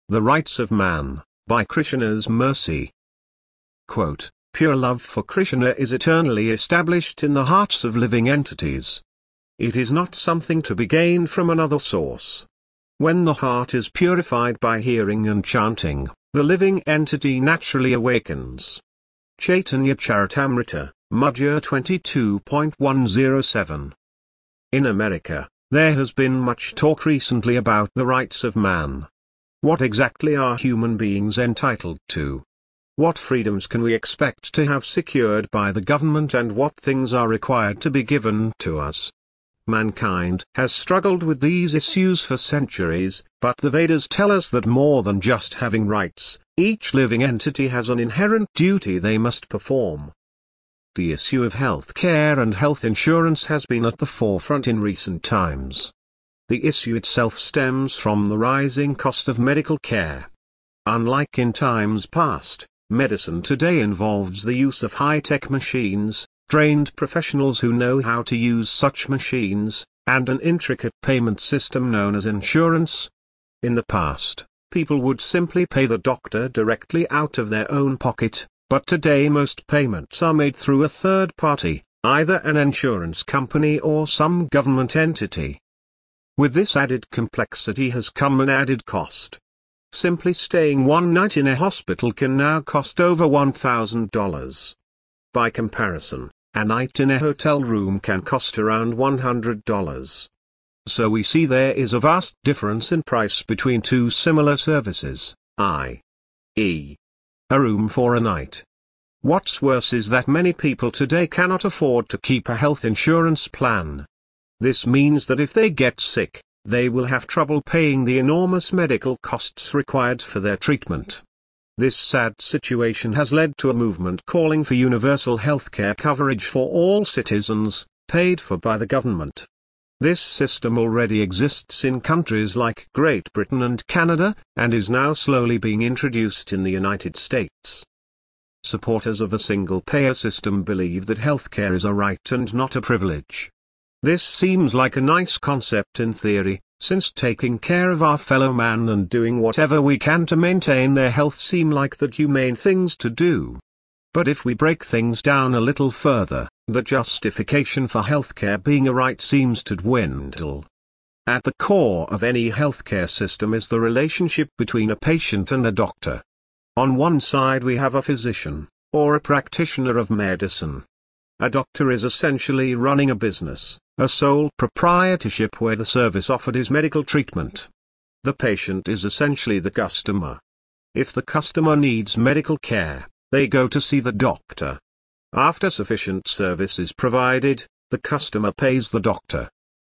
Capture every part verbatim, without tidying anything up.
The Rights of Man, by Krishna's Mercy. Quote, Pure love for Krishna is eternally established in the hearts of living entities. It is not something to be gained from another source. When the heart is purified by hearing and chanting, the living entity naturally awakens. Chaitanya Charitamrita, Madhya twenty-two point one oh seven. In America, there has been much talk recently about the rights of man. What exactly are human beings entitled to? What freedoms can we expect to have secured by the government, and what things are required to be given to us? Mankind has struggled with these issues for centuries, but the Vedas tell us that more than just having rights, each living entity has an inherent duty they must perform. The issue of health care and health insurance has been at the forefront in recent times. The issue itself stems from the rising cost of medical care. Unlike in times past, medicine today involves the use of high-tech machines, trained professionals who know how to use such machines, and an intricate payment system known as insurance. In the past, people would simply pay the doctor directly out of their own pocket, but today most payments are made through a third party, either an insurance company or some government entity. With this added complexity has come an added cost. Simply staying one night in a hospital can now cost over one thousand dollars. By comparison, a night in a hotel room can cost around one hundred dollars. So we see there is a vast difference in price between two similar services, that is, a room for a night. What's worse is that many people today cannot afford to keep a health insurance plan. This means that if they get sick, they will have trouble paying the enormous medical costs required for their treatment. This sad situation has led to a movement calling for universal healthcare coverage for all citizens, paid for by the government. This system already exists in countries like Great Britain and Canada, and is now slowly being introduced in the United States. Supporters of a single-payer system believe that healthcare is a right and not a privilege. This seems like a nice concept in theory, since taking care of our fellow man and doing whatever we can to maintain their health seem like the humane things to do. But if we break things down a little further, the justification for healthcare being a right seems to dwindle. At the core of any healthcare system is the relationship between a patient and a doctor. On one side we have a physician, or a practitioner of medicine. A doctor is essentially running a business, a sole proprietorship where the service offered is medical treatment. The patient is essentially the customer. If the customer needs medical care, they go to see the doctor. After sufficient service is provided, the customer pays the doctor.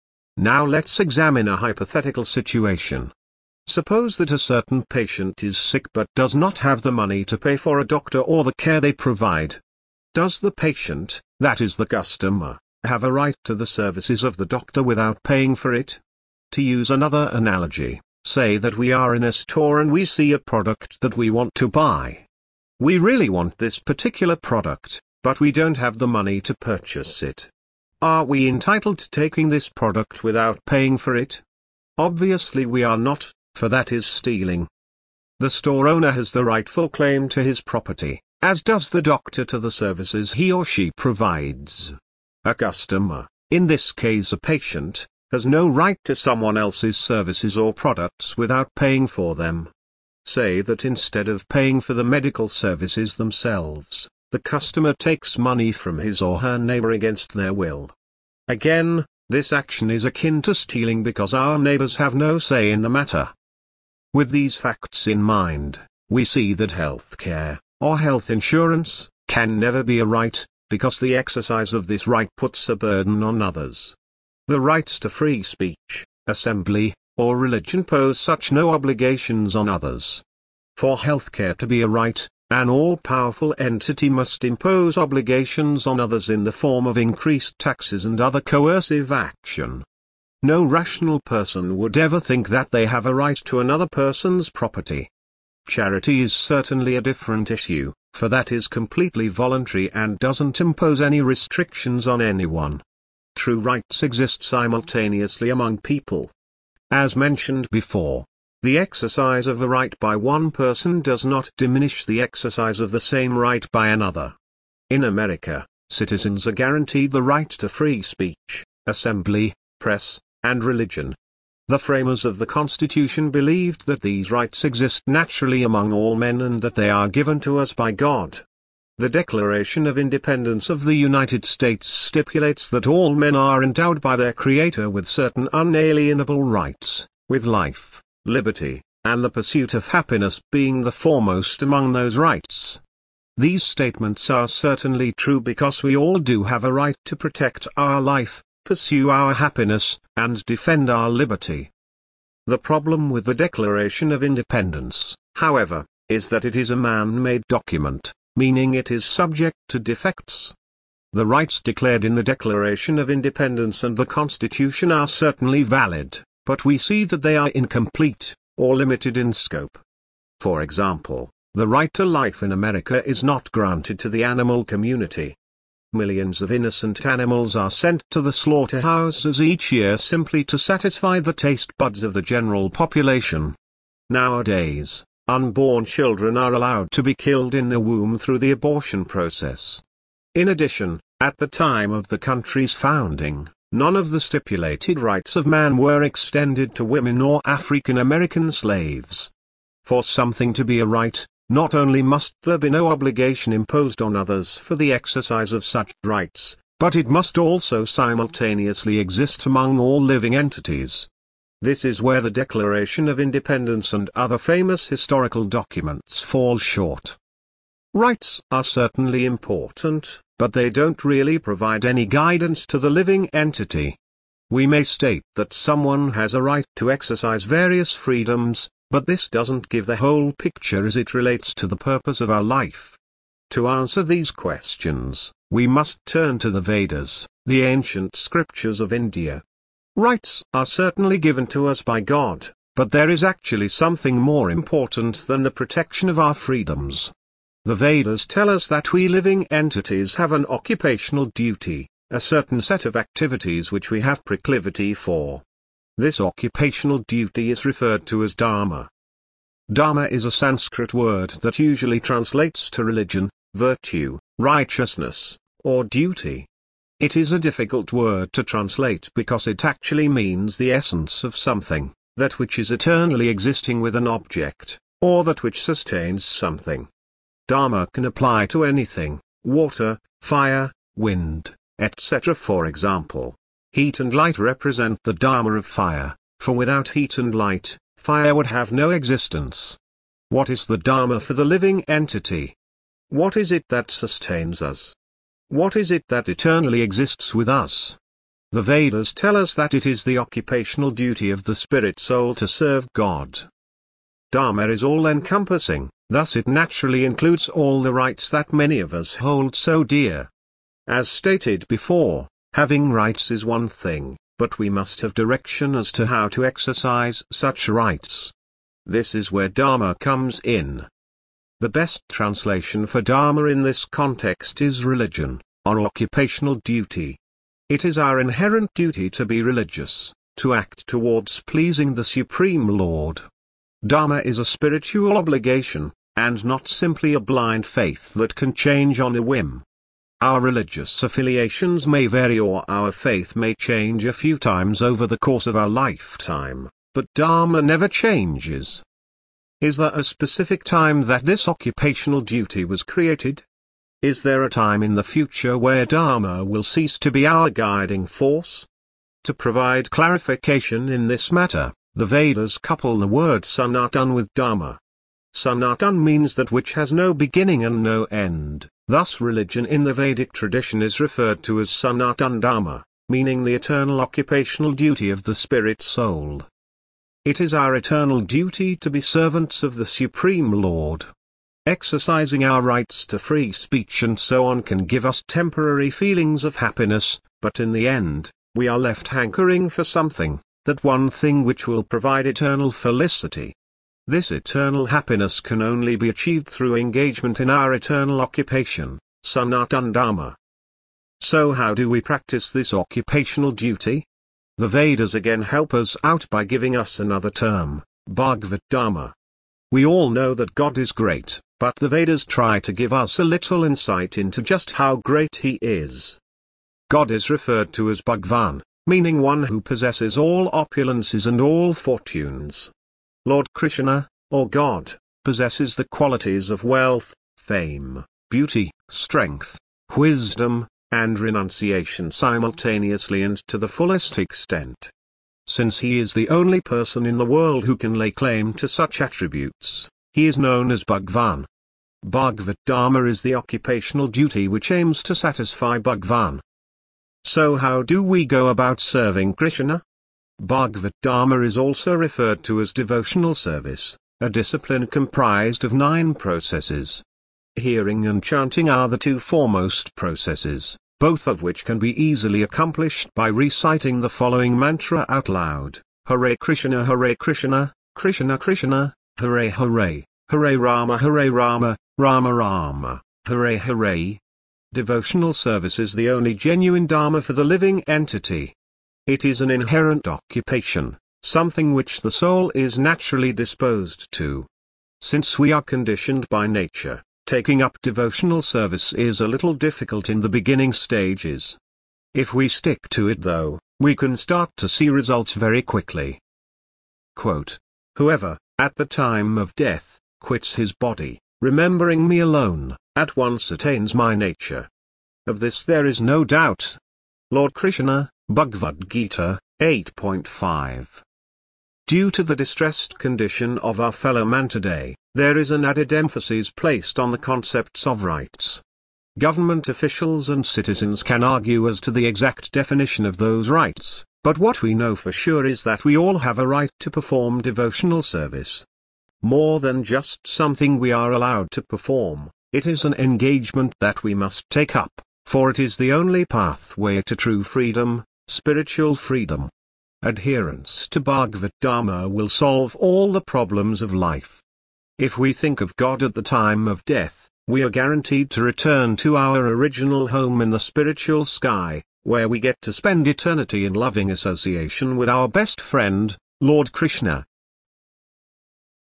Now let's examine a hypothetical situation. Suppose that a certain patient is sick but does not have the money to pay for a doctor or the care they provide. Does the patient, that is the customer, have a right to the services of the doctor without paying for it? To use another analogy, say that we are in a store and we see a product that we want to buy. We really want this particular product, but we don't have the money to purchase it. Are we entitled to taking this product without paying for it? Obviously we are not, for that is stealing. The store owner has the rightful claim to his property, as does the doctor to the services he or she provides. A customer, in this case a patient, has no right to someone else's services or products without paying for them. Say that instead of paying for the medical services themselves, the customer takes money from his or her neighbor against their will. Again, this action is akin to stealing because our neighbors have no say in the matter. With these facts in mind, we see that health care, or health insurance, can never be a right, because the exercise of this right puts a burden on others. The rights to free speech, assembly, or religion pose such no obligations on others. For healthcare to be a right, an all-powerful entity must impose obligations on others in the form of increased taxes and other coercive action. No rational person would ever think that they have a right to another person's property. Charity is certainly a different issue, for that is completely voluntary and doesn't impose any restrictions on anyone. True rights exist simultaneously among people. As mentioned before, The exercise of a right by one person does not diminish the exercise of the same right by another. In America, citizens are guaranteed the right to free speech, assembly, press, and religion. The framers of the Constitution believed that these rights exist naturally among all men and that they are given to us by God. The Declaration of Independence of the United States stipulates that all men are endowed by their Creator with certain unalienable rights, with life, liberty, and the pursuit of happiness being the foremost among those rights. These statements are certainly true because we all do have a right to protect our life, pursue our happiness, and defend our liberty. The problem with the Declaration of Independence, however, is that it is a man-made document, meaning it is subject to defects. The rights declared in the Declaration of Independence and the Constitution are certainly valid, but we see that they are incomplete, or limited in scope. For example, the right to life in America is not granted to the animal community. Millions of innocent animals are sent to the slaughterhouses each year simply to satisfy the taste buds of the general population. Nowadays, unborn children are allowed to be killed in the womb through the abortion process. In addition, at the time of the country's founding, none of the stipulated rights of man were extended to women or African American slaves. For something to be a right, not only must there be no obligation imposed on others for the exercise of such rights, but it must also simultaneously exist among all living entities. This is where the Declaration of Independence and other famous historical documents fall short. Rights are certainly important, but they don't really provide any guidance to the living entity. We may state that someone has a right to exercise various freedoms, but this doesn't give the whole picture as it relates to the purpose of our life. To answer these questions, we must turn to the Vedas, the ancient scriptures of India. Rights are certainly given to us by God, but there is actually something more important than the protection of our freedoms. The Vedas tell us that we living entities have an occupational duty, a certain set of activities which we have proclivity for. This occupational duty is referred to as dharma. Dharma is a Sanskrit word that usually translates to religion, virtue, righteousness, or duty. It is a difficult word to translate because it actually means the essence of something, that which is eternally existing with an object, or that which sustains something. Dharma can apply to anything: water, fire, wind, et cetera. For example, heat and light represent the dharma of fire, for without heat and light, fire would have no existence. What is the dharma for the living entity? What is it that sustains us? What is it that eternally exists with us? The Vedas tell us that it is the occupational duty of the spirit soul to serve God. Dharma is all-encompassing, thus it naturally includes all the rights that many of us hold so dear. As stated before, having rights is one thing, but we must have direction as to how to exercise such rights. This is where Dharma comes in. The best translation for Dharma in this context is religion, or occupational duty. It is our inherent duty to be religious, to act towards pleasing the Supreme Lord. Dharma is a spiritual obligation, and not simply a blind faith that can change on a whim. Our religious affiliations may vary or our faith may change a few times over the course of our lifetime, but Dharma never changes. Is there a specific time that this occupational duty was created? Is there a time in the future where Dharma will cease to be our guiding force? To provide clarification in this matter, the Vedas couple the word Sanatan with Dharma. Sanatan means that which has no beginning and no end, thus religion in the Vedic tradition is referred to as Sanatan Dharma, meaning the eternal occupational duty of the spirit soul. It is our eternal duty to be servants of the Supreme Lord. Exercising our rights to free speech and so on can give us temporary feelings of happiness, but in the end, we are left hankering for something, that one thing which will provide eternal felicity. This eternal happiness can only be achieved through engagement in our eternal occupation, Sanatan Dharma. So how do we practice this occupational duty? The Vedas again help us out by giving us another term, Bhagavad Dharma. We all know that God is great, but the Vedas try to give us a little insight into just how great He is. God is referred to as Bhagwan, meaning one who possesses all opulences and all fortunes. Lord Krishna, or God, possesses the qualities of wealth, fame, beauty, strength, wisdom, and renunciation simultaneously and to the fullest extent. Since He is the only person in the world who can lay claim to such attributes, He is known as Bhagwan. Bhagavad Dharma is the occupational duty which aims to satisfy Bhagwan. So how do we go about serving Krishna? Bhagavad Dharma is also referred to as devotional service, a discipline comprised of nine processes. Hearing and chanting are the two foremost processes, both of which can be easily accomplished by reciting the following mantra out loud: Hare Krishna, Hare Krishna, Krishna Krishna, Hare Hare, Hare Rama, Hare Rama, Rama Rama, Hare Hare. Devotional service is the only genuine dharma for the living entity. It is an inherent occupation, something which the soul is naturally disposed to. Since we are conditioned by nature, taking up devotional service is a little difficult in the beginning stages. If we stick to it though, we can start to see results very quickly. Quote, "Whoever, at the time of death, quits his body, remembering me alone, at once attains my nature. Of this there is no doubt." Lord Krishna, Bhagavad Gita, eight point five. Due to the distressed condition of our fellow man today, there is an added emphasis placed on the concepts of rights. Government officials and citizens can argue as to the exact definition of those rights, but what we know for sure is that we all have a right to perform devotional service. More than just something we are allowed to perform, it is an engagement that we must take up, for it is the only pathway to true freedom, spiritual freedom. Adherence to Bhagavad Dharma will solve all the problems of life. If we think of God at the time of death, we are guaranteed to return to our original home in the spiritual sky, where we get to spend eternity in loving association with our best friend, Lord Krishna,